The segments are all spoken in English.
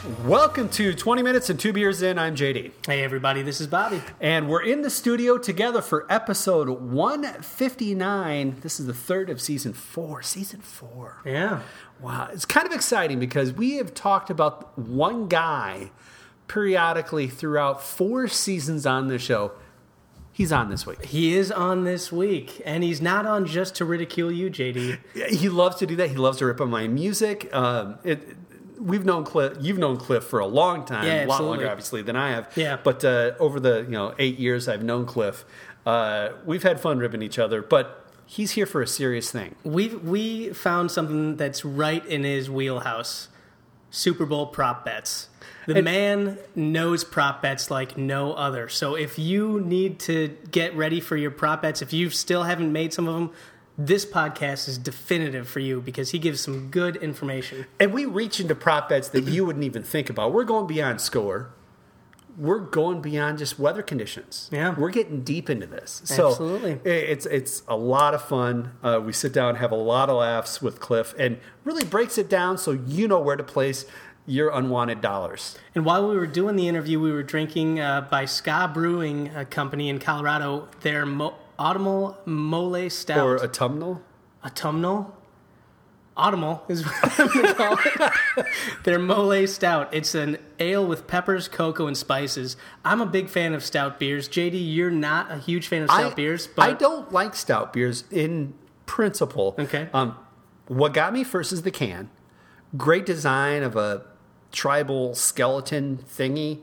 Welcome to 20 Minutes and 2 Beers In. I'm JD. Hey, everybody. This is Bobby. And we're in the studio together for episode 159. This is the third of season 4. Season 4. Yeah. Wow. It's kind of exciting because we have talked about one guy periodically throughout 4 seasons on the show. He's on this week. He is on this week, and he's not on just to ridicule you, JD. He loves to do that. He loves to rip on my music. We've known Cliff. You've known Cliff for a long time, Yeah, a lot absolutely. longer, obviously, than I have. Yeah. But over the 8 years I've known Cliff, we've had fun ripping each other. But he's here for a serious thing. We found something that's right in his wheelhouse: Super Bowl prop bets. The man knows prop bets like no other. So if you need to get ready for your prop bets, if you still haven't made some of them, this podcast is definitive for you because he gives some good information. And we reach into prop bets that you wouldn't even think about. We're going beyond score. We're going beyond just weather conditions. Yeah. We're getting deep into this. Absolutely. So it's a lot of fun. We sit down, have a lot of laughs with Cliff, and really breaks it down so you know where to place your unwanted dollars. And while we were doing the interview, we were drinking by Ska Brewing Company in Colorado, their Autumnal Mole Stout. Or autumnal? Autumnal? Autumnal is what I'm going to call it. Their Mole Stout. It's an ale with peppers, cocoa, and spices. I'm a big fan of stout beers. JD, you're not a huge fan of stout beers. But I don't like stout beers in principle. Okay. What got me first is the can. Great design of a tribal skeleton thingy.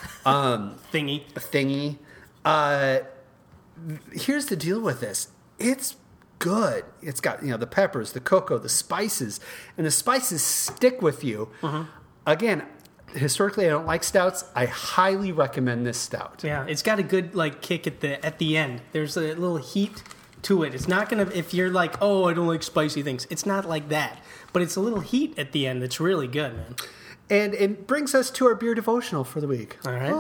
Thingy. Here's the deal with this. It's good. It's got the peppers, the cocoa, the spices, and the spices stick with you. Uh-huh. Again, historically, I don't like stouts. I highly recommend this stout. Yeah, it's got a good kick at the end. There's a little heat to it. It's not gonna, if you're like, oh, I don't like spicy things. It's not like that, but it's a little heat at the end that's really good, man. And it brings us to our beer devotional for the week. All right.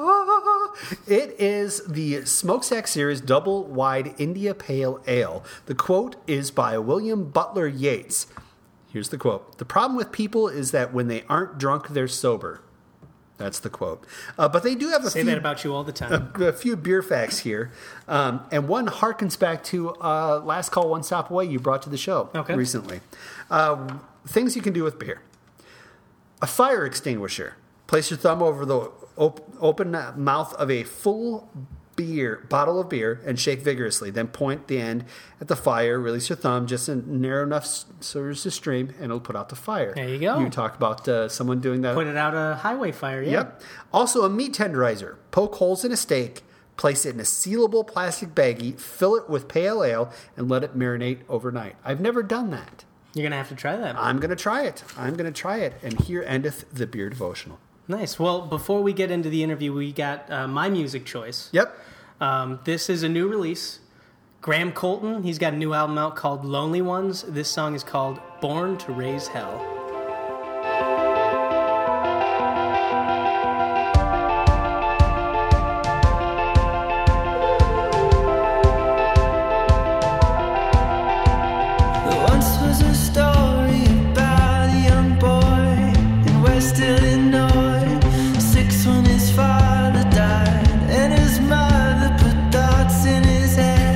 It is the Smokestack Series Double Wide India Pale Ale. The quote is by William Butler Yeats. Here's the quote. "The problem with people is that when they aren't drunk, they're sober." That's the quote. But they do have Say that about you all the time. A few beer facts here. And one harkens back to Last Call, One Stop Away you brought to the show recently. Things you can do with beer. A fire extinguisher. Place your thumb over the open mouth of a full bottle of beer and shake vigorously. Then point the end at the fire. Release your thumb just narrow enough so there's a stream, and it'll put out the fire. There you go. You talk about someone doing that. Put it out a highway fire, yeah. Yep. Also, a meat tenderizer. Poke holes in a steak, place it in a sealable plastic baggie, fill it with pale ale, and let it marinate overnight. I've never done that. You're going to have to try that. I'm going to try it. And here endeth the beer devotional. Nice. Well, before we get into the interview, we got my music choice. Yep. This is a new release. Graham Colton, he's got a new album out called Lonely Ones. This song is called Born to Raise Hell.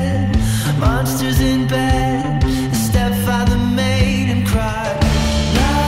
Monsters in bed, the stepfather made him cry.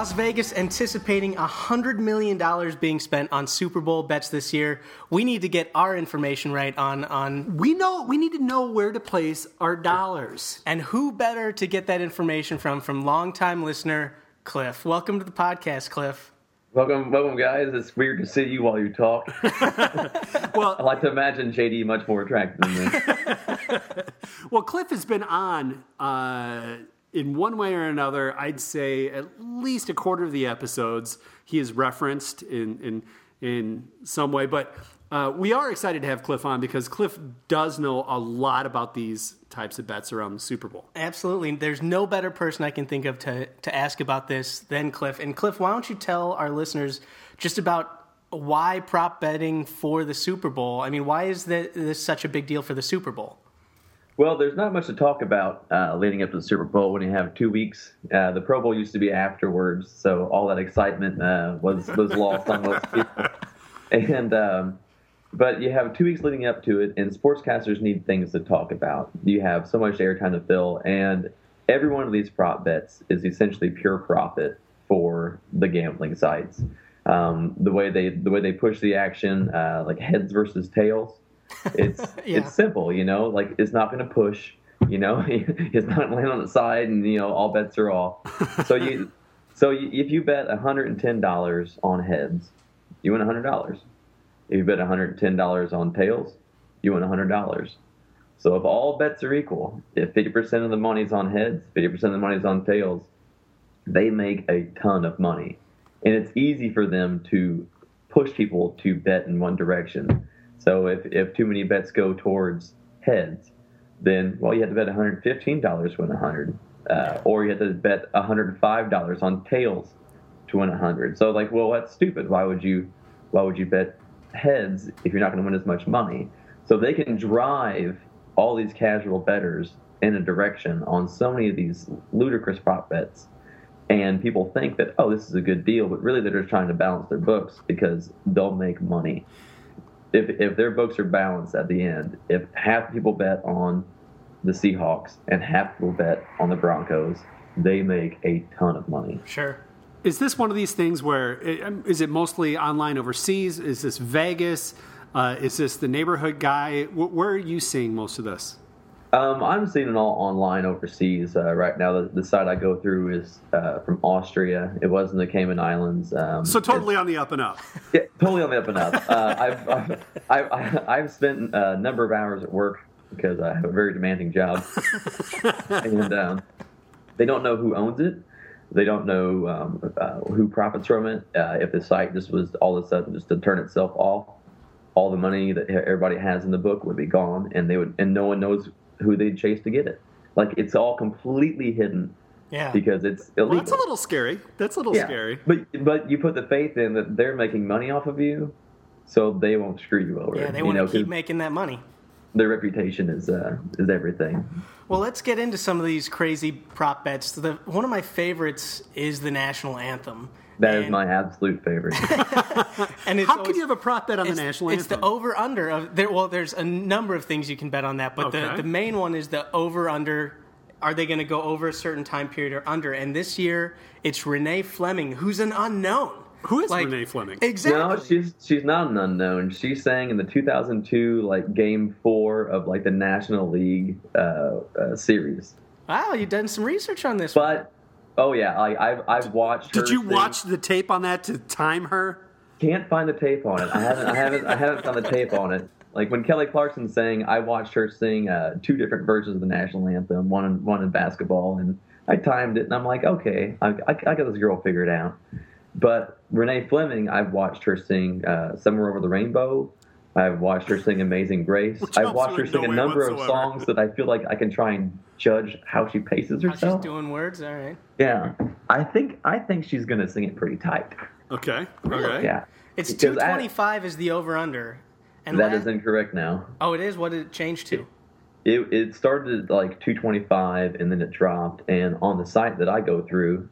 Las Vegas anticipating $100 million being spent on Super Bowl bets this year. We need to get our information right on. We need to know where to place our dollars. And who better to get that information from longtime listener Cliff. Welcome to the podcast, Cliff. Welcome, guys. It's weird to see you while you talk. Well, I like to imagine JD much more attractive than me. Well, Cliff has been on in one way or another. I'd say at least a quarter of the episodes he is referenced in some way. But we are excited to have Cliff on because Cliff does know a lot about these types of bets around the Super Bowl. Absolutely. There's no better person I can think of to ask about this than Cliff. And Cliff, why don't you tell our listeners just about why prop betting for the Super Bowl? I mean, why is this such a big deal for the Super Bowl? Well, there's not much to talk about leading up to the Super Bowl when you have 2 weeks. The Pro Bowl used to be afterwards, so all that excitement was lost on most people. And but you have 2 weeks leading up to it, and sportscasters need things to talk about. You have so much airtime to fill, and every one of these prop bets is essentially pure profit for the gambling sites. The way they push the action, like heads versus tails, it's simple. Like it's not going to push. It's not land on the side, and all bets are off. So if you bet $110 on heads, you win $100. If you bet $110 on tails, you win $100. So if all bets are equal, if 50% of the money's on heads, 50% of the money's on tails, they make a ton of money. And it's easy for them to push people to bet in one direction. So if too many bets go towards heads, then, you have to bet $115 to win $100. Or you have to bet $105 on tails to win $100. So that's stupid. Why would you bet heads if you're not going to win as much money? So they can drive all these casual bettors in a direction on so many of these ludicrous prop bets, and people think that, this is a good deal, but really they're just trying to balance their books because they'll make money. If their books are balanced at the end, if half the people bet on the Seahawks and half the people bet on the Broncos, they make a ton of money. Sure. Is this one of these things where, is it mostly online overseas? Is this Vegas? Is this the neighborhood guy? Where are you seeing most of this? I'm seeing it all online overseas right now. The site I go through is from Austria. It was in the Cayman Islands. So totally on the up and up. Yeah, totally on the up and up. I've spent a number of hours at work because I have a very demanding job. And they don't know who owns it. They don't know who profits from it. If the site just was all of a sudden just to turn itself off, all the money that everybody has in the book would be gone, and no one knows who they'd chase to get it. It's all completely hidden. Yeah. Because it's illegal. Well, that's a little scary. Scary. But you put the faith in that they're making money off of you, so they won't screw you over. Yeah, they want to keep making that money. Their reputation is everything. Well, let's get into some of these crazy prop bets. One of my favorites is the national anthem. That is my absolute favorite. And how can you have a prop bet on the national anthem? It's the over-under. There's a number of things you can bet on that, but the main one is the over-under. Are they going to go over a certain time period or under? And this year, it's Renee Fleming, who's an unknown. Who is Renee Fleming? Exactly. No, she's not an unknown. She sang in the 2002 Game 4 of the National League series. Wow, you've done some research on this. But I've watched her. Did you watch the tape on that to time her? Can't find the tape on it. I haven't found the tape on it. When Kelly Clarkson sang, I watched her sing 2 different versions of the national anthem, one in basketball, and I timed it, and I'm like, okay, I got this girl figured out. But Renee Fleming, I've watched her sing Somewhere Over the Rainbow. I've watched her sing Amazing Grace. I've watched her sing a number of songs that I feel like I can try and judge how she paces herself. How she's doing words, all right. Yeah. I think she's going to sing it pretty tight. Okay. Really? Yeah. It's 225 is the over-under. And that is incorrect now. Oh, it is? What did it change to? It started at 225 and then it dropped. And on the site that I go through,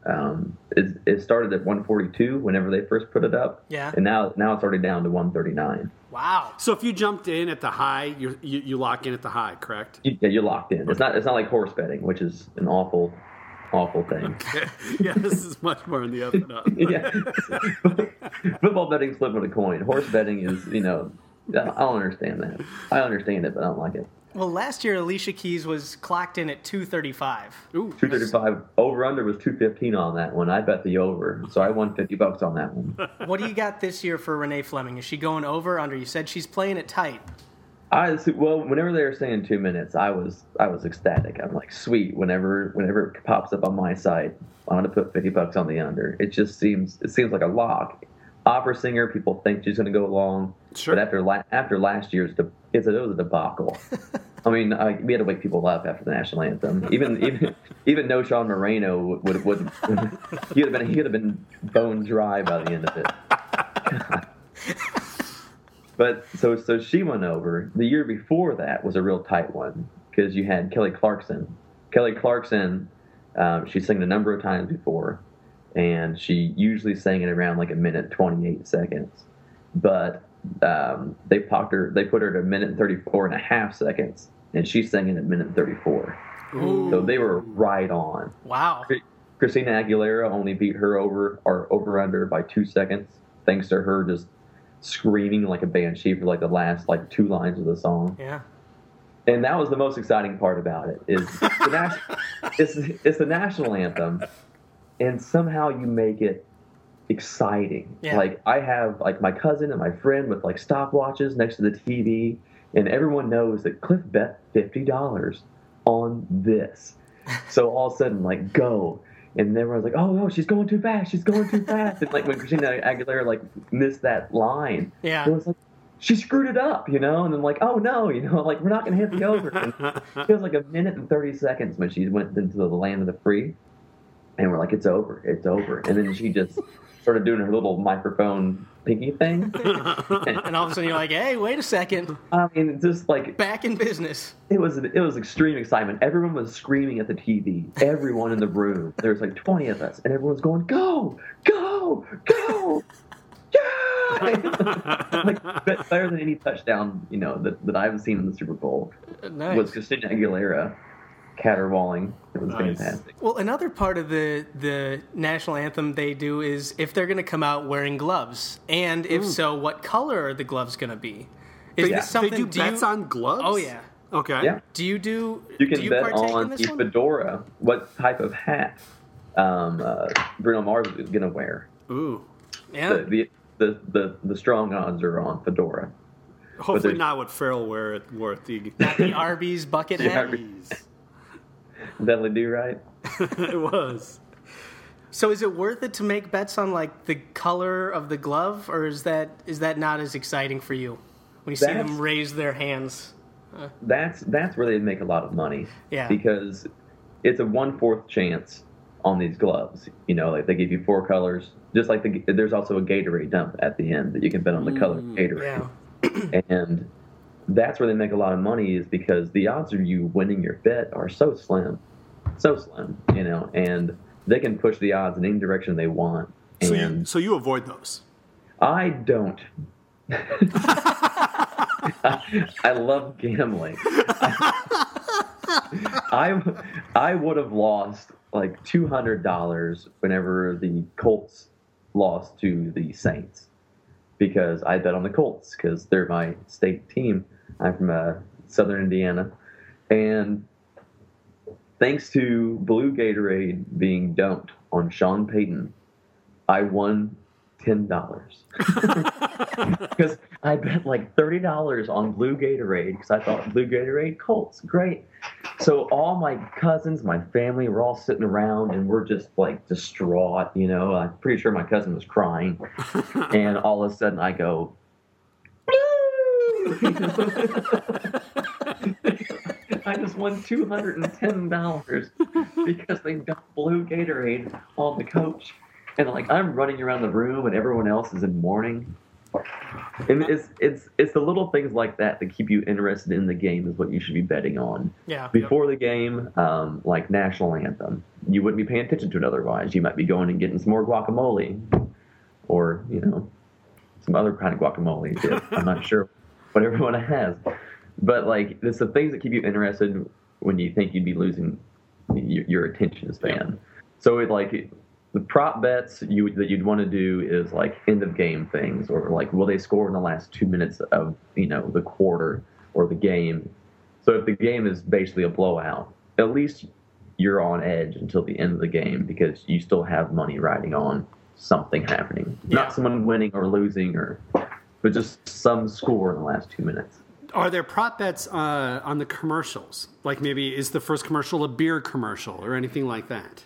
it started at 142 whenever they first put it up. Yeah. And now it's already down to 139. Wow. So if you jumped in at the high, you lock in at the high, correct? Yeah, you're locked in. Okay. It's not like horse betting, which is an awful awful thing. Okay. Yeah, this is much more on the up and up. Yeah. Football betting's flipping a coin. Horse betting is, I don't understand that. I understand it, but I don't like it. Well, last year Alicia Keys was clocked in at 235. Ooh, 235. Over under was 215 on that one. I bet the over, so I won $50 on that one. What do you got this year for Renee Fleming? Is she going over, under? You said she's playing it tight. Whenever they were saying 2 minutes, I was ecstatic. I'm like, sweet. Whenever it pops up on my site, I'm gonna put $50 on the under. It seems like a lock. Opera singer, people think she's gonna go long. Sure. But after last year's, it was a debacle. I mean, we had to wake people up after the national anthem. Even no Sean Moreno would he would have been bone dry by the end of it. But so she went over. The year before that was a real tight one because you had Kelly Clarkson. Kelly Clarkson, she sang a number of times before, and she usually sang it around like a minute 28 seconds. But they put her at a minute and 34 and a half seconds, and she sang it at a minute and 34. Ooh. So they were right on. Wow. Christina Aguilera only beat her over under by 2 seconds, thanks to her just screaming like a banshee for like the last like 2 lines of the song. Yeah. And that was the most exciting part about it is it's the national anthem, and somehow you make it exciting. Yeah. Like I have like my cousin and my friend with like stopwatches next to the TV, and everyone knows that Cliff bet $50 on this. So all of a sudden, like, go. And everyone's like, oh, no, she's going too fast. She's going too fast. And, like, when Christina Aguilera, like, missed that line, Yeah. it was like, she screwed it up, And then, like, oh, no, like, we're not going to hit the over. And it was like a minute and 30 seconds when she went into the land of the free. And we're like, it's over. It's over. And then she just started doing her little microphone pinky thing. And all of a sudden you're like, hey, wait a second. I mean, just like Back in business. it was extreme excitement. Everyone was screaming at the TV. Everyone in the room. There was like 20 of us, and everyone's going, "Go, go, go!" Yeah! Like better than any touchdown, that I've seen in the Super Bowl Nice. was Christina Aguilera caterwauling. It was Nice. fantastic. Well, another part of the national anthem they do is if they're going to come out wearing gloves, and if so, what color are the gloves going to be? Is this something? They do bets on gloves? Oh yeah. Okay. Yeah. Do you do? You can do you bet partake in on this the one? fedora, what type of hat Bruno Mars is going to wear. Ooh. Yeah. The strong odds are on fedora. Hopefully not what Farrell wore at the The Arby's bucket Yeah, hat. Arby's. Definitely do right. It was. So is it worth it to make bets on like the color of the glove, or is that not as exciting for you when you see them raise their hands? That's where they make a lot of money. Yeah. Because it's a 1/4 chance on these gloves. Like they give you 4 colors. Just like there's also a Gatorade dump at the end that you can bet on the color of Gatorade. Yeah. And that's where they make a lot of money is because the odds of you winning your bet are so slim, and they can push the odds in any direction they want. And So you avoid those. I don't. I love gambling. I would have lost like $200 whenever the Colts lost to the Saints because I bet on the Colts because they're my state team. I'm from Southern Indiana, and thanks to blue Gatorade being dumped on Sean Payton, I won $10 because I bet like $30 on blue Gatorade because I thought blue Gatorade Colts great. So all my cousins, my family, were all sitting around and we're just like distraught. I'm pretty sure my cousin was crying, and all of a sudden I go, I just won $210 because they dumped blue Gatorade on the coach. And like I'm running around the room and everyone else is in mourning. And it's the little things like that keep you interested in the game is what you should be betting on. Yeah. Before the game, like national anthem, you wouldn't be paying attention to it otherwise. You might be going and getting some more guacamole, or some other kind of guacamole. I'm not sure what everyone has, but like it's the things that keep you interested when you think you'd be losing your attention span. So the prop bets that you'd want to do is like end of game things, or like will they score in the last 2 minutes of the quarter or the game. So if the game is basically a blowout, at least you're on edge until the end of the game because you still have money riding on something happening, not someone winning or losing, but just some score in the last 2 minutes. Are there prop bets on the commercials? Like maybe is the first commercial a beer commercial or anything like that?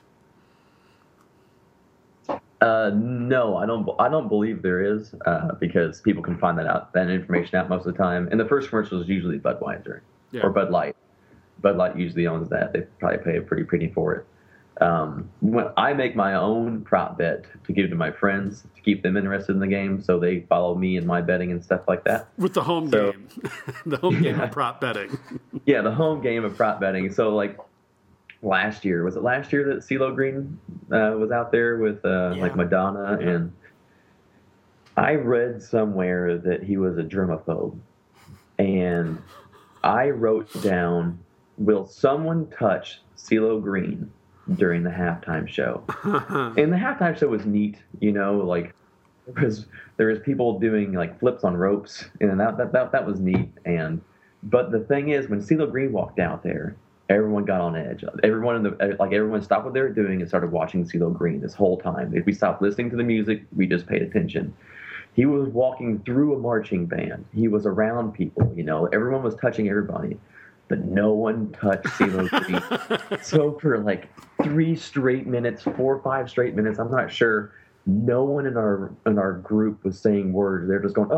No, I don't believe there is, because people can find that information out most of the time. And the first commercial is usually Budweiser or Bud Light. Bud Light usually owns that. They probably pay a pretty penny for it. When I make my own prop bet to give to my friends to keep them interested in the game, so they follow me in my betting and stuff like that. With the home game, the home game of prop betting. Yeah, the home game of prop betting. So like last year that CeeLo Green was out there with like Madonna, and I read somewhere that he was a germaphobe, and I wrote down, will someone touch CeeLo Green during the halftime show? And the halftime show was neat, like there was people doing like flips on ropes, and that was neat. But the thing is, when CeeLo Green walked out there, everyone got on edge. Everyone stopped what they were doing and started watching CeeLo Green this whole time. If we stopped listening to the music, we just paid attention. He was walking through a marching band. He was around people, everyone was touching everybody, but no one touched CeeLo Green. So for like 4 or 5 straight minutes, I'm not sure, no one in our group was saying words. They're just going,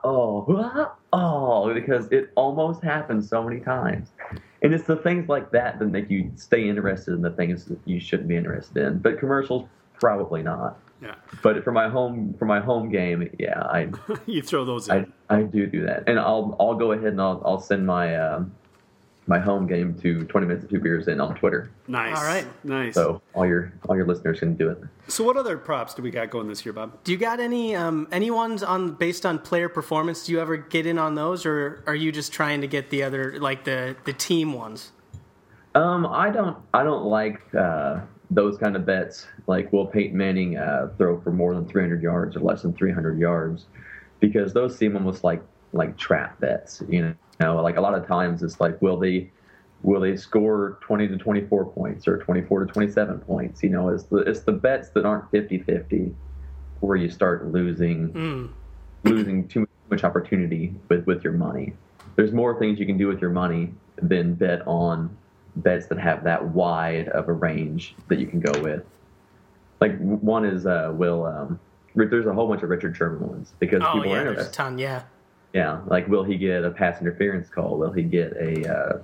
oh, because it almost happened so many times. And it's the things like that make you stay interested in the things that you shouldn't be interested in. But commercials, probably not. Yeah. But for my home game, I you throw those in. I do that, and I'll go ahead and I'll send my my home game to 20 Minutes of Two Beers in on Twitter. Nice. All right. Nice. So all your listeners can do it. So what other props do we got going this year, Bob? Do you got any ones based on player performance? Do you ever get in on those, or are you just trying to get the other, like the team ones? I don't like those kind of bets. Like, will Peyton Manning throw for more than 300 yards or less than 300 yards? Because those seem almost like trap bets, like a lot of times it's like, will they score 20 to 24 points or 24 to 27 points? It's the bets that aren't 50-50 where you start losing too much opportunity with your money. There's more things you can do with your money than bet on bets that have that wide of a range that you can go with. Like one is there's a whole bunch of Richard Sherman ones because people are interested. There's a ton, yeah. Yeah, like will he get a pass interference call? Will he get a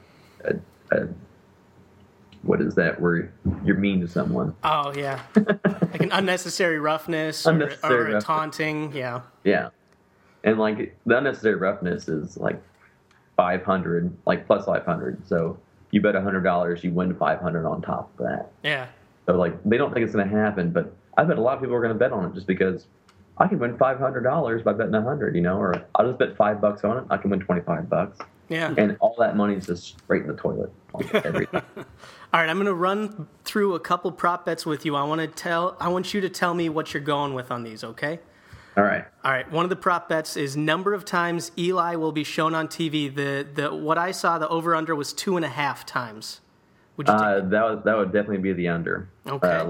what is that where you're mean to someone? Oh yeah, like an unnecessary roughness or a taunting. Yeah. Yeah, and like the unnecessary roughness is like 500, like plus 500. So you bet $100, you win 500 on top of that. Yeah. So like they don't think it's going to happen, but I bet a lot of people are going to bet on it just because I can win $500 by betting 100, or I'll just bet $5 on it. I can win $25. Yeah. And all that money is just straight in the toilet. Everything. All right, I'm going to run through a couple prop bets with you. I want you to tell me what you're going with on these, okay? All right. All right. One of the prop bets is number of times Eli will be shown on TV. The what I saw, the over under was 2.5 times. Would you take that would definitely be the under. Okay.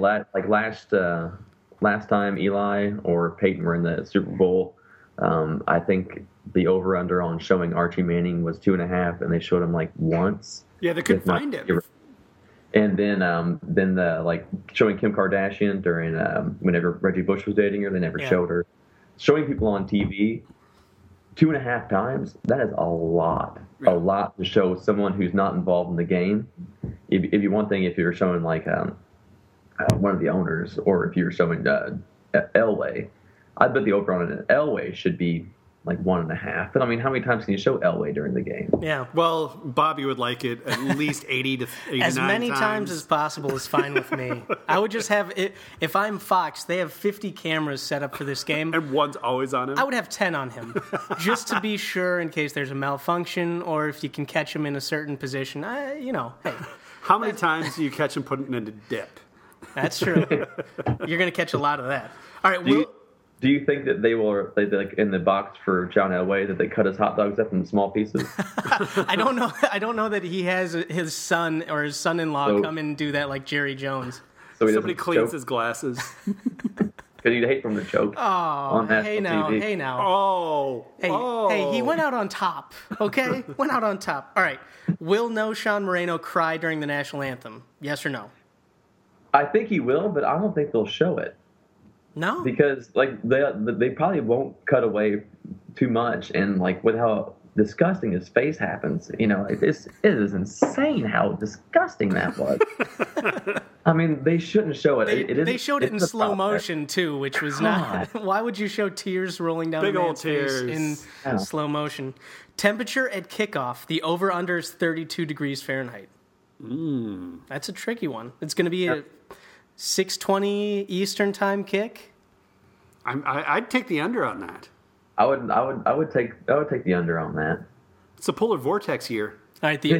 Last time Eli or Peyton were in the Super Bowl, I think the over under on showing Archie Manning was 2.5, and they showed him like once. Yeah, they couldn't find him. And then the showing Kim Kardashian during whenever Reggie Bush was dating her, they never showed her. Showing people on TV 2.5 times, that is a lot to show someone who's not involved in the game. If you one thing, if you're showing like one of the owners, or if you're showing Elway, I bet the over on an Elway should be like 1.5. But I mean, how many times can you show Elway during the game? Yeah. Well, Bobby would like it at least 80 to 89 as many times as possible is fine with me. I would just have it. If I'm Fox, they have 50 cameras set up for this game. And one's always on him? I would have 10 on him, just to be sure in case there's a malfunction or if you can catch him in a certain position. Hey. How many times do you catch him putting in a dip? That's true. You're going to catch a lot of that. All right, Do you think that they like in the box for John Elway that they cut his hot dogs up in small pieces? I don't know. I don't know that he has his son or his son-in-law come and do that like Jerry Jones. So somebody cleans his glasses. Because you'd hate for him to choke. Oh, hey now. Oh. Hey, he went out on top, okay? Went out on top. All right. Will Sean Moreno cry during the national anthem? Yes or no? I think he will, but I don't think they'll show it. No? Because, like, they probably won't cut away too much. And, like, with how disgusting his face happens, it is insane how disgusting that was. I mean, they shouldn't show it. They showed it in slow motion, too, which was not... Why would you show tears rolling down Big a old man's face tears. in slow motion? Temperature at kickoff, the over-under is 32 degrees Fahrenheit. That's a tricky one. It's going to be a 6:20 Eastern time kick. I'd take the under on that. I would take the under on that. It's a polar vortex year. All right,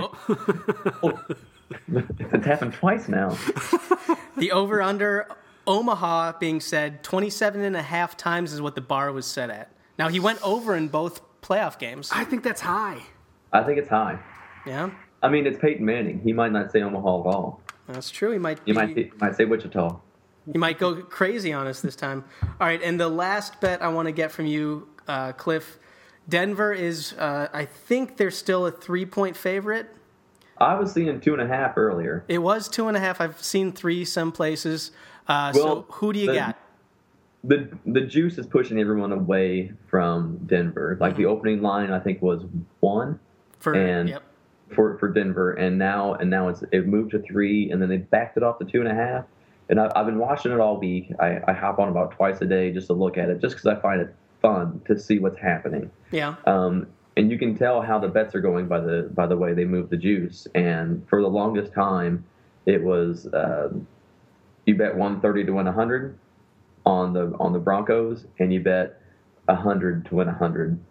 It's happened twice now. The over-under, Omaha being said 27.5 times is what the bar was set at. Now, he went over in both playoff games. I think that's high. I think it's high. Yeah? I mean, it's Peyton Manning. He might not say Omaha at all. That's true. He might say Wichita. You might go crazy on us this time. All right, and the last bet I want to get from you, Cliff, Denver is, I think they're still a 3-point favorite. I was seeing 2.5 earlier. It was 2.5. I've seen 3 some places. So who do you got? The juice is pushing everyone away from Denver. Like the opening line, I think was 1 for Denver, and now it moved to 3, and then they backed it off to 2.5. And I've been watching it all week. I hop on about twice a day just to look at it, just because I find it fun to see what's happening. Yeah. And you can tell how the bets are going by the way they move the juice. And for the longest time, it was you bet 130 to win 100 on the Broncos, and you bet 100 to win 100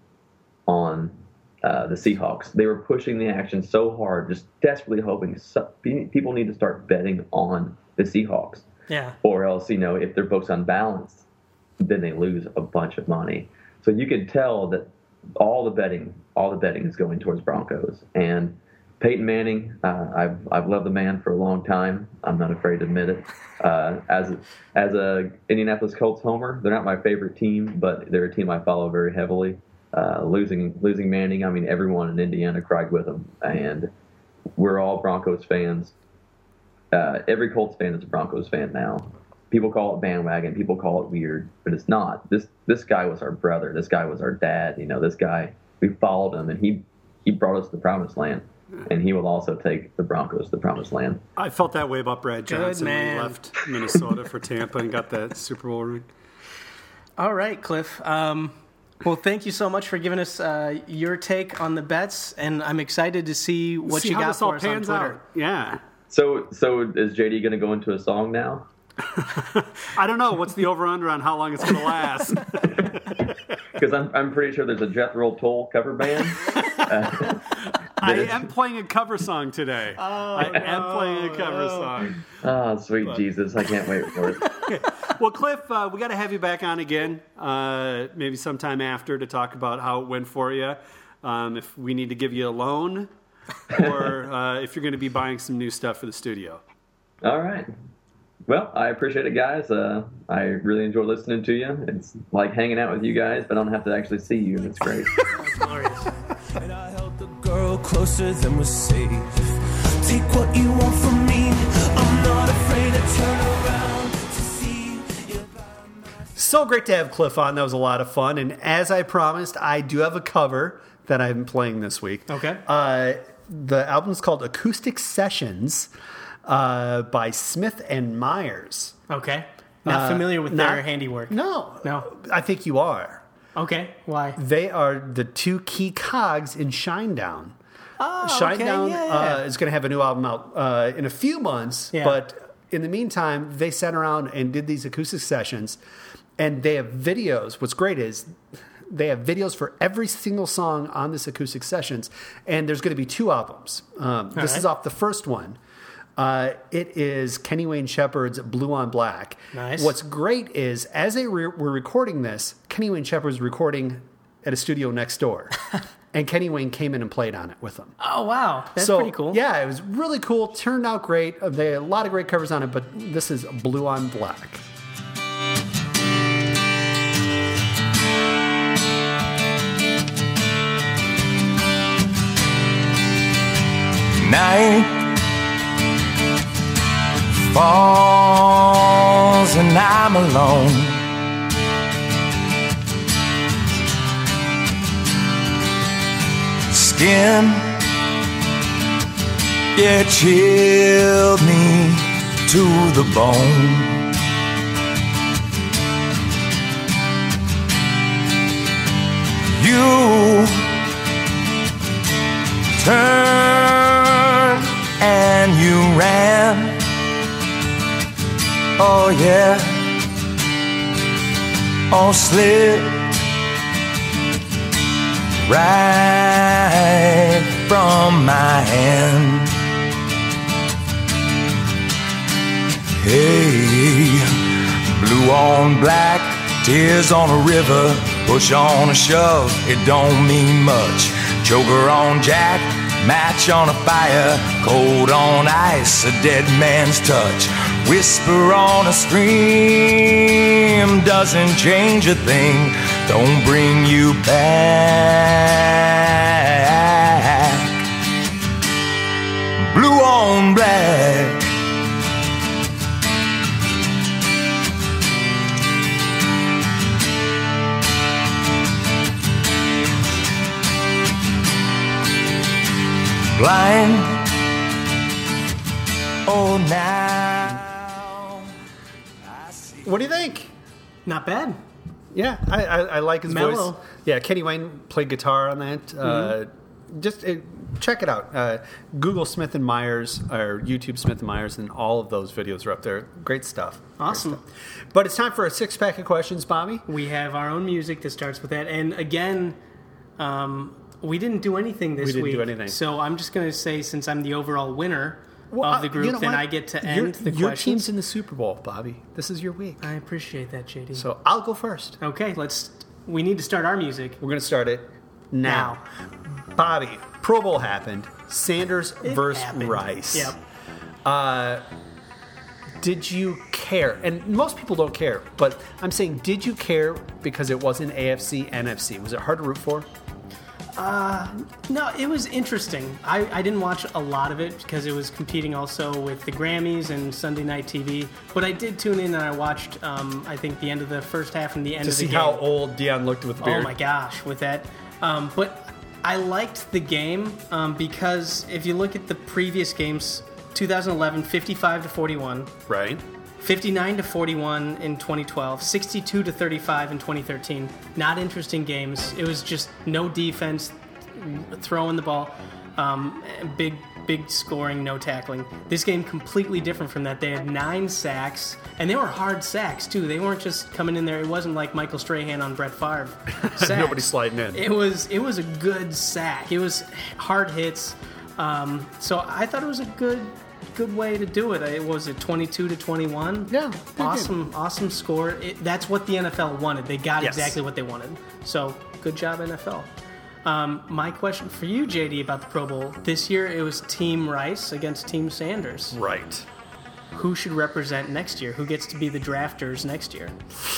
on the Seahawks. They were pushing the action so hard, just desperately hoping people need to start betting on the Seahawks. Yeah. Or else, if they're both unbalanced, then they lose a bunch of money. So you can tell that all the betting is going towards Broncos. And Peyton Manning, I've loved the man for a long time. I'm not afraid to admit it. As a Indianapolis Colts homer, they're not my favorite team, but they're a team I follow very heavily. Losing Manning, I mean, everyone in Indiana cried with him, and we're all Broncos fans. Every Colts fan is a Broncos fan now. People call it bandwagon. People call it weird, but it's not. This guy was our brother. This guy was our dad. This guy, we followed him, and he brought us to the promised land, and he will also take the Broncos to the promised land. I felt that way about Brad Johnson when he left Minnesota for Tampa and got that Super Bowl ring. All right, Cliff. Well, thank you so much for giving us your take on the bets, and I'm excited to see what you got for us on Twitter. Out. Yeah. So is JD going to go into a song now? I don't know. What's the over-under on how long it's going to last? Because I'm pretty sure there's a Jethro Tull cover band. I am playing a cover song today. I am playing a cover song. Oh, sweet Jesus. I can't wait for it. Well, Cliff, we got to have you back on again, maybe sometime after, to talk about how it went for you. If we need to give you a loan, or if you're going to be buying some new stuff for the studio. All right. Well, I appreciate it, guys. I really enjoy listening to you. It's like hanging out with you guys, but I don't have to actually see you, and it's great. That's glorious. And I held the girl closer than was safe. Take what you want from me. I'm not afraid to turn around to see you. So great to have Cliff on. That was a lot of fun. And as I promised, I do have a cover that I'm playing this week. Okay. The album is called Acoustic Sessions by Smith and Myers. Okay. Not familiar with their handiwork. No. No. I think you are. Okay, why? They are the two key cogs in Shinedown. Oh, Shinedown yeah. is going to have a new album out in a few months, but in the meantime, they sat around and did these acoustic sessions, and they have videos. What's great is they have videos for every single song on this acoustic sessions, and there's going to be 2 albums. This is off the first one. It is Kenny Wayne Shepherd's Blue on Black. Nice. What's great is, as they were recording this, Kenny Wayne Shepherd's recording at a studio next door. And Kenny Wayne came in and played on it with them. Oh, wow. That's pretty cool. Yeah, it was really cool. Turned out great. They had a lot of great covers on it, but this is Blue on Black. Night falls and I'm alone. Skin, it chilled me to the bone. You turned and you ran. Oh yeah. Oh, slid right from my hand. Hey, blue on black, tears on a river, push on a shove, it don't mean much. Joker on Jack, match on a fire, cold on ice, a dead man's touch. Whisper on a stream doesn't change a thing, don't bring you back. Blue on black. Blind. Oh, now I see. What do you think? Not bad. Yeah, I like his Mellow. voice. Yeah, Kenny Wayne played guitar on that. Check it out. Google Smith and Myers or YouTube Smith and Myers, and all of those videos are up there. Great stuff. Awesome. Great stuff. But it's time for a 6-pack of questions, Bobby. We have our own music that starts with that. And again, we didn't do anything this week. We didn't do anything. So I'm just going to say, since I'm the overall winner of the group, you know then what? I get to end the Your questions. team's in the Super Bowl, Bobby. This is your week. I appreciate that, JD. So I'll go first. Okay, we need to start our music. We're going to start it now. Bobby, Pro Bowl happened. Sanders versus happened. Rice. Yep. Did you care? And most people don't care, but I'm saying, did you care because it wasn't AFC, NFC? Was it hard to root for? No, it was interesting. I didn't watch a lot of it because it was competing also with the Grammys and Sunday Night TV. But I did tune in and I watched, I think, the end of the first half and the end To of the see game. how old Deion looked with the beard. Oh my gosh, with that. But I liked the game because if you look at the previous games, 2011, 55-41. Right. 59-41 in 2012, 62-35 in 2013. Not interesting games. It was just no defense, throwing the ball, big scoring, no tackling. This game completely different from that. They had 9 sacks, and they were hard sacks too. They weren't just coming in there. It wasn't like Michael Strahan on Brett Favre. Sacks. Nobody sliding in. It was a good sack. It was hard hits. So I thought it was a good way to do it. It was 22-21. Yeah, awesome score. That's what the NFL wanted. They got Yes. exactly what they wanted. So good job, NFL. My question for you, JD, about the Pro Bowl this year, it was Team Rice against Team Sanders. Right. Who should represent next year? Who gets to be the drafters next year?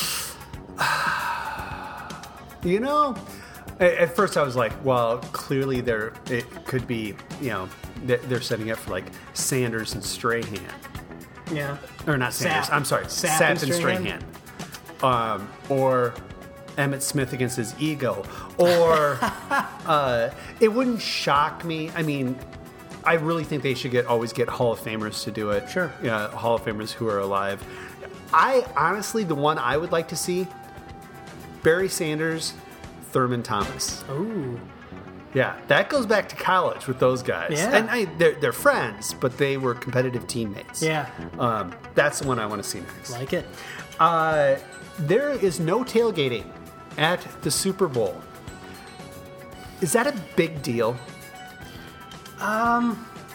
You know, at first I was like, well, clearly it could be, they're setting up for like Sanders and Strahan. Yeah. Or not Sanders. Sapp. I'm sorry. Sapp and Strahan. Or Emmitt Smith against his ego. Or it wouldn't shock me. I mean, I really think they should always get Hall of Famers to do it. Sure. Yeah, Hall of Famers who are alive. I honestly, the one I would like to see, Barry Sanders Thurman Thomas. Ooh. Yeah, that goes back to college with those guys. Yeah. And they're friends, but they were competitive teammates. Yeah. That's the one I want to see next. Like it. There is no tailgating at the Super Bowl. Is that a big deal? I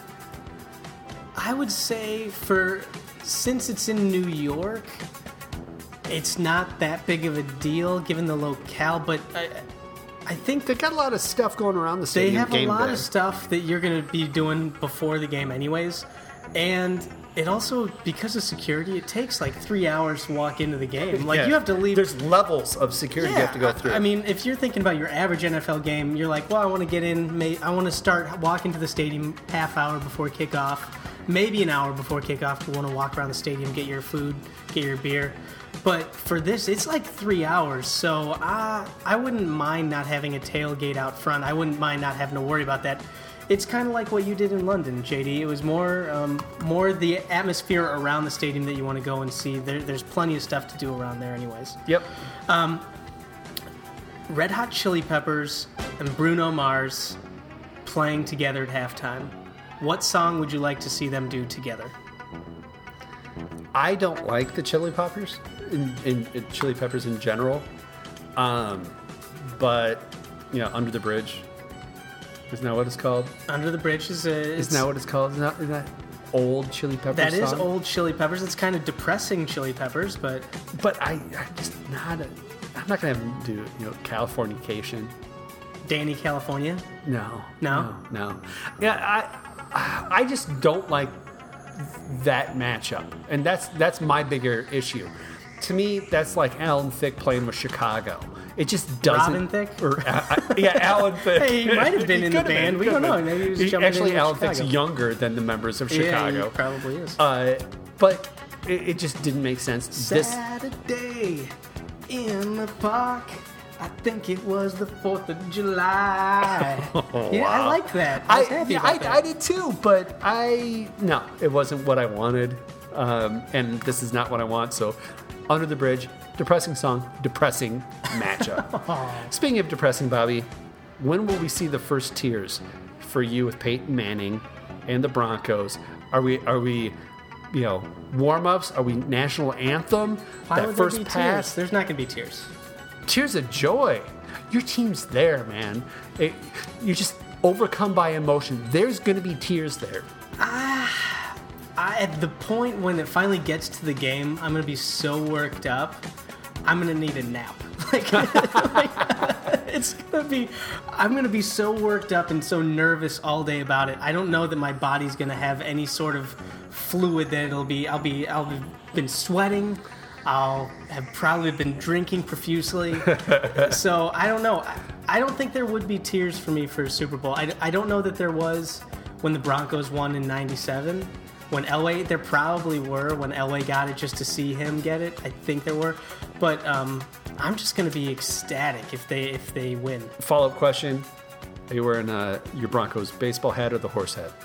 would say since it's in New York, it's not that big of a deal given the locale, but I think they got a lot of stuff going around the stadium. They have game a lot day. of stuff that you're going to be doing before the game anyways. And it also, because of security, it takes like 3 hours to walk into the game. Like, you have to leave. There's levels of security you have to go through. I mean, if you're thinking about your average NFL game, you're like, well, I want to get in. I want to start walking to the stadium half hour before kickoff, maybe an hour before kickoff. You want to walk around the stadium, get your food, get your beer. But for this, it's like 3 hours, so I wouldn't mind not having a tailgate out front. I wouldn't mind not having to worry about that. It's kind of like what you did in London, JD. It was more the atmosphere around the stadium that you want to go and see. There's plenty of stuff to do around there anyways. Yep. Red Hot Chili Peppers and Bruno Mars playing together at halftime. What song would you like to see them do together? I don't like the Chili Peppers, in Chili Peppers in general, but Under the Bridge, isn't that what it's called? Under the Bridge is isn't that what it's called? Isn't that old Chili Peppers? That is song? old Chili Peppers. It's kind of depressing Chili Peppers, but I'm not gonna have them do Californication. Danny California. No. Yeah, I just don't like that matchup, and that's my bigger issue. To me, that's like Alan Thicke playing with Chicago. It just doesn't. Robin Thicke? Or, Alan Thicke. Hey, he might have been in the band. We don't know. Maybe he was jumping Actually, in Alan Chicago. Thicke's younger than the members of Chicago. Yeah, he probably is. But it just didn't make sense. Saturday in the park. I think it was the 4th of July. Yeah, Wow. I like that. I was happy about that. I did too, but no, it wasn't what I wanted, and this is not what I want. So, Under the Bridge, depressing song, depressing matchup. Speaking of depressing, Bobby, when will we see the first tears for you with Peyton Manning and the Broncos? Are we warm-ups? Are we national anthem? Why that would first there be pass? tears? There's not going to be tears. Tears of joy. Your team's there, man. You're just overcome by emotion. There's going to be tears there. At the point when it finally gets to the game, I'm going to be so worked up, I'm going to need a nap. I'm going to be so worked up and so nervous all day about it. I don't know that my body's going to have any sort of fluid that I'll have been sweating. I'll have probably been drinking profusely. So I don't know. I don't think there would be tears for me for a Super Bowl. I don't know that there was when the Broncos won in '97. When Elway, there probably were when Elway got it just to see him get it. I think there were. But I'm just going to be ecstatic if they win. Follow-up question. Are you wearing your Broncos baseball hat or the horse hat?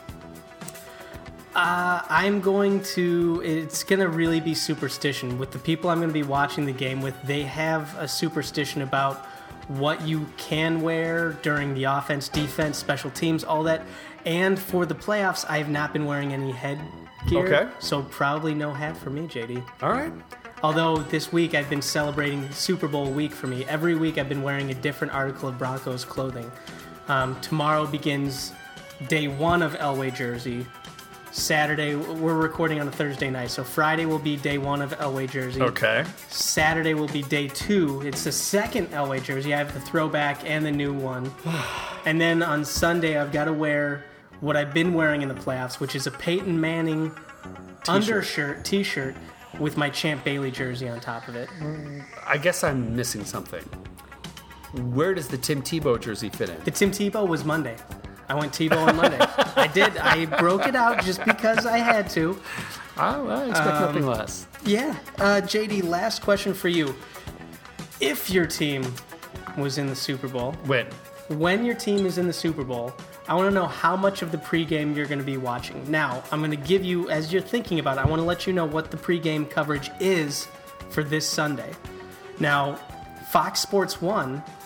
It's going to really be superstition. With the people I'm going to be watching the game with, they have a superstition about what you can wear during the offense, defense, special teams, all that. And for the playoffs, I have not been wearing any headgear. Okay. So probably no hat for me, JD. All right. Although this week I've been celebrating Super Bowl week for me. Every week I've been wearing a different article of Broncos clothing. Tomorrow begins day one of Elway jersey. Saturday, we're recording on a Thursday night, so Friday will be day one of Elway jersey. Okay. Saturday will be day two. It's the second Elway jersey. I have the throwback and the new one. And then on Sunday, I've got to wear what I've been wearing in the playoffs, which is a Peyton Manning t-shirt with my Champ Bailey jersey on top of it. I guess I'm missing something. Where does the Tim Tebow jersey fit in? The Tim Tebow was Monday. I went Tebow on Monday. I did. I broke it out just because I had to. Oh, well, I expect nothing less. Yeah. JD, last question for you. If your team was in the Super Bowl... When your team is in the Super Bowl, I want to know how much of the pregame you're going to be watching. Now, I'm going to give you, as you're thinking about it, I want to let you know what the pregame coverage is for this Sunday. Now, Fox Sports 1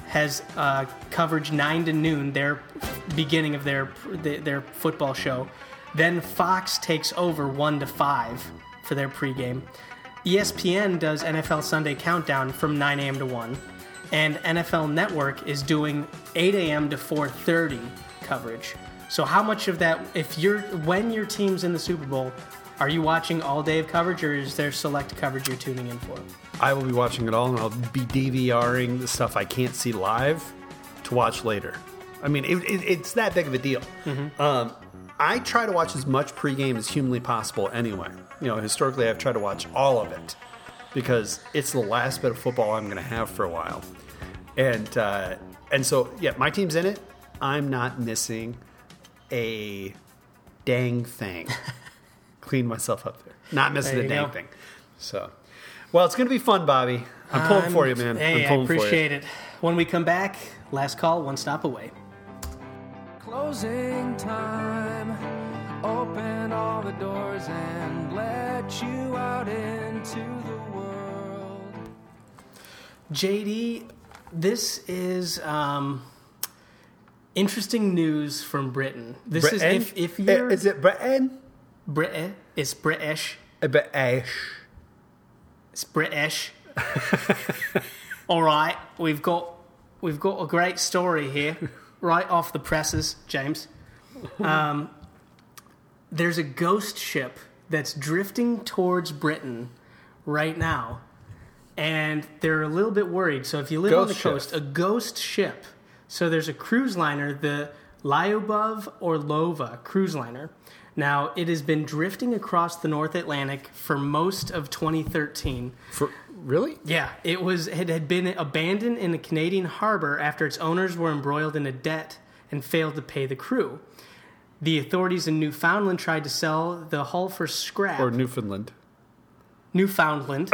has coverage 9 to noon, their beginning of their football show. Then Fox takes over 1 to 5 for their pregame. ESPN does NFL Sunday Countdown from 9 a.m. to 1. And NFL Network is doing 8 a.m. to 4:30 coverage. So how much of that, when your team's in the Super Bowl, are you watching all day of coverage, or is there select coverage you're tuning in for? I will be watching it all, and I'll be DVRing the stuff I can't see live to watch later. I mean, it's that big of a deal. Mm-hmm. I try to watch as much pregame as humanly possible anyway. Historically, I've tried to watch all of it because it's the last bit of football I'm going to have for a while. And so, yeah, my team's in it. I'm not missing a dang thing. Clean myself up there. Not missing a dang thing. So, well, it's going to be fun, Bobby. I'm pulling for you, man. Hey, I appreciate it. When we come back, last call, one stop away. Closing time. Open all the doors and let you out into the world. JD, this is interesting news from Britain. This Britain? is if you're... Is it Britain? Britain. It's British. British. It's British. All right, we've got a great story here, right off the presses, James. There's a ghost ship that's drifting towards Britain right now, and they're a little bit worried. So if you live on the coast, a ghost ship. So there's a cruise liner, the Lyubov Orlova cruise liner. Now, it has been drifting across the North Atlantic for most of 2013. Really? Yeah. It had been abandoned in a Canadian harbor after its owners were embroiled in a debt and failed to pay the crew. The authorities in Newfoundland tried to sell the hull for scrap. Or Newfoundland. Newfoundland.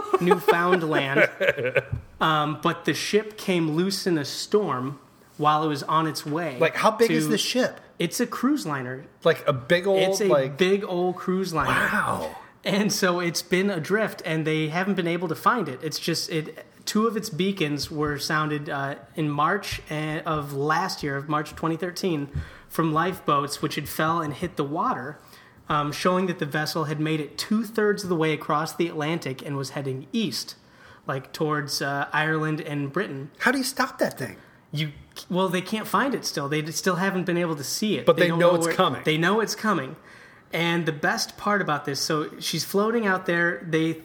But the ship came loose in a storm while it was on its way. Like, how big is the ship? It's a cruise liner. Like a big old... It's a big old cruise liner. Wow. And so it's been adrift, and they haven't been able to find it. It's just... Two of its beacons were sounded in March of last year, of March 2013, from lifeboats, which had fell and hit the water, showing that the vessel had made it 2/3 of the way across the Atlantic and was heading east, like towards Ireland and Britain. How do you stop that thing? Well, they can't find it still. They still haven't been able to see it. But they know it's coming. They know it's coming. And the best part about this, so she's floating out there.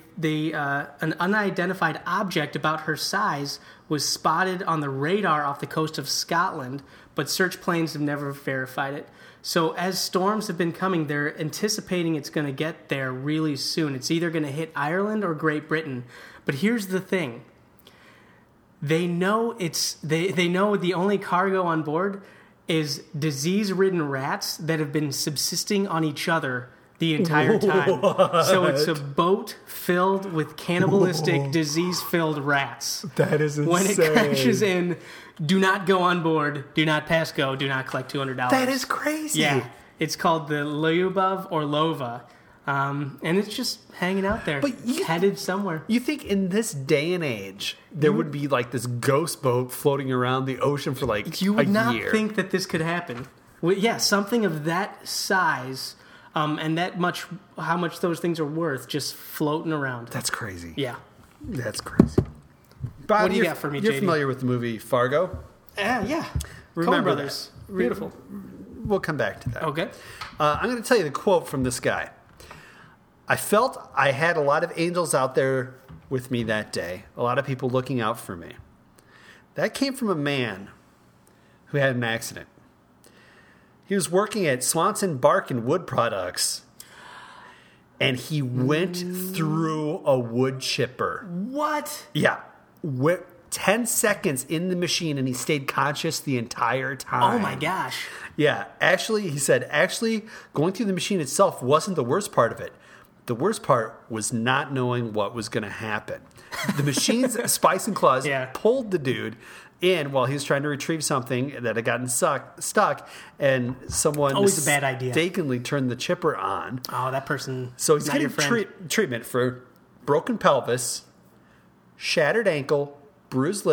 An unidentified object about her size was spotted on the radar off the coast of Scotland, but search planes have never verified it. So as storms have been coming, they're anticipating it's going to get there really soon. It's either going to hit Ireland or Great Britain. But here's the thing. They know they know the only cargo on board is disease-ridden rats that have been subsisting on each other the entire time. What? So it's a boat filled with cannibalistic, disease-filled rats. That is insane. When it crashes in, do not go on board, do not pass go, do not collect $200. That is crazy. Yeah. It's called the Lyubov Orlova. And it's just hanging out there, headed somewhere. You think in this day and age, there would be like this ghost boat floating around the ocean for like a year? You would not think that this could happen. Well, yeah, something of that size and that much, how much those things are worth, just floating around. That's crazy. Yeah. That's crazy. Bob, what do you got for me, You're JD? familiar with the movie Fargo? Yeah. Remember Coen Brothers. that. Beautiful. We'll come back to that. Okay. I'm going to tell you the quote from this guy. I felt I had a lot of angels out there with me that day, a lot of people looking out for me. That came from a man who had an accident. He was working at Swanson Bark and Wood Products, and he went through a wood chipper. What? Yeah. 10 seconds in the machine, and he stayed conscious the entire time. Oh, my gosh. Yeah. He said, going through the machine itself wasn't the worst part of it. The worst part was not knowing what was going to happen. The machine's spice and claws pulled the dude in while he was trying to retrieve something that had gotten stuck, and someone always a bad idea. mistakenly turned the chipper on. Oh, that person. So he's not getting your friend. treatment for broken pelvis, shattered ankle, bruised liver,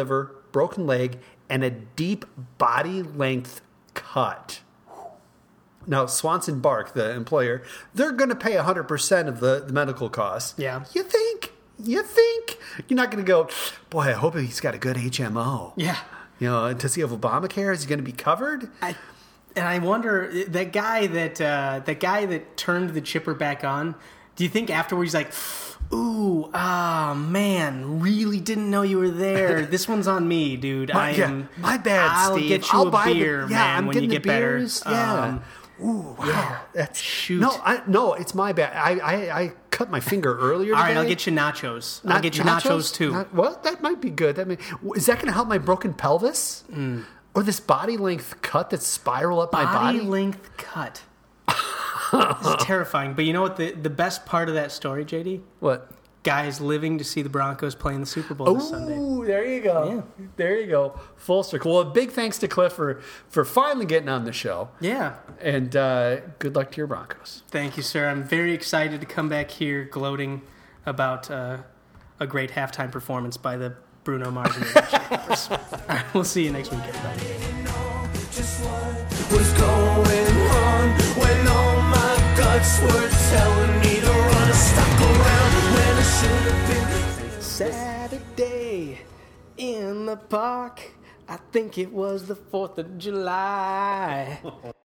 broken leg, and a deep body length cut. Now, Swanson Bark, the employer, they're going to pay 100% of the medical costs. Yeah. You think? You're not going to go, boy, I hope he's got a good HMO. Yeah. Does he have Obamacare? Is he going to be covered? And I wonder, that guy that turned the chipper back on, do you think afterwards he's like, ooh, man, really didn't know you were there. This one's on me, dude. My bad, I'll Steve. get you a beer, man, when you get better. Yeah. Ooh, wow. Yeah. That's shoot. No, it's my bad. I cut my finger earlier today. All right, I'll get you nachos. I'll get you nachos too. Well, that might be good. Is that going to help my broken pelvis? Or this body length cut that spiral up my body? Body length cut. It's terrifying. But you know what the best part of that story, JD? What? Guys living to see the Broncos play in the Super Bowl this Sunday. Ooh, there you go. Yeah. There you go. Full circle. Well, a big thanks to Cliff for finally getting on the show. Yeah. And good luck to your Broncos. Thank you, sir. I'm very excited to come back here gloating about a great halftime performance by the Bruno Mars and the Chippewas. All right, we'll see you next week, everybody. Just what was going on when all my guts were telling me to run a stuck around when I should have been. Saturday in the park, I think it was the 4th of July.